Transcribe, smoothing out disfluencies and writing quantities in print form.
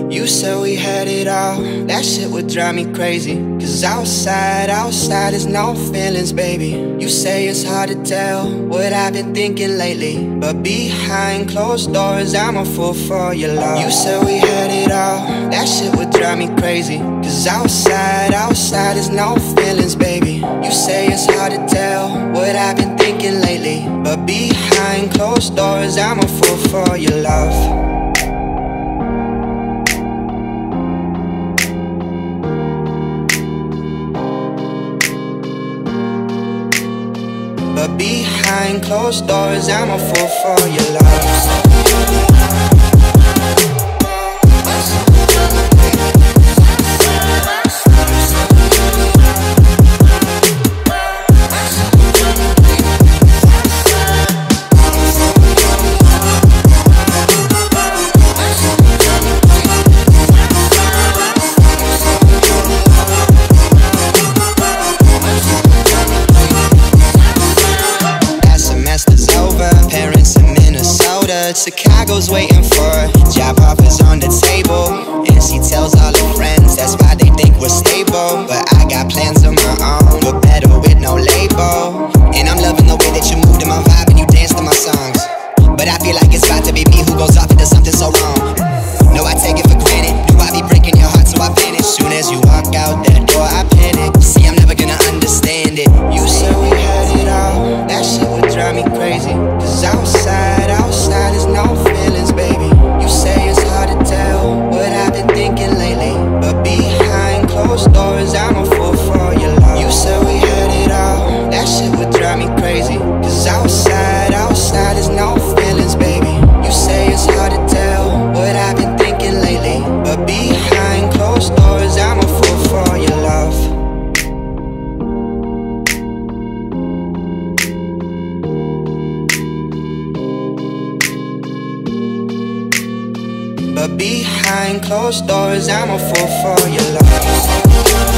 You said we had it all, that shit would drive me crazy. Cause outside is no feelings, baby. You say it's hard to tell what I've been thinking lately, but behind closed doors, I'm a fool for your love. You said we had it all, that shit would drive me crazy. Cause outside is no feelings, baby. You say it's hard to tell what I've been thinking lately, but behind closed doors, I'm a fool for your love. But behind closed doors, I'm a fool for your love. Chicago's waiting for job offers on the table, and she tells all her friends that's why they think we're stable. But I got plans of my own, but better with no label. And I'm loving the way that you move to my vibe and you dance to my songs. But I feel like it's about to be me who goes off into something so wrong. No, I take it for granted. Knew I'd be breaking your heart, so I vanish. Soon as you walk out that door, I panic. See, I'm never gonna understand it. You said we had it all, that shit would drive me crazy. Cause outside is no feelings, baby. You say it's hard to tell what I've been thinking lately, but behind closed doors, I'm a fool for your love. You said we had it all, that shit would drive me crazy. Cause outside is no feelings, baby. You say it's hard to tell what I've been thinking lately, but behind closed doors, I'm a fool for your love. But behind closed doors, I'm a fool for your love.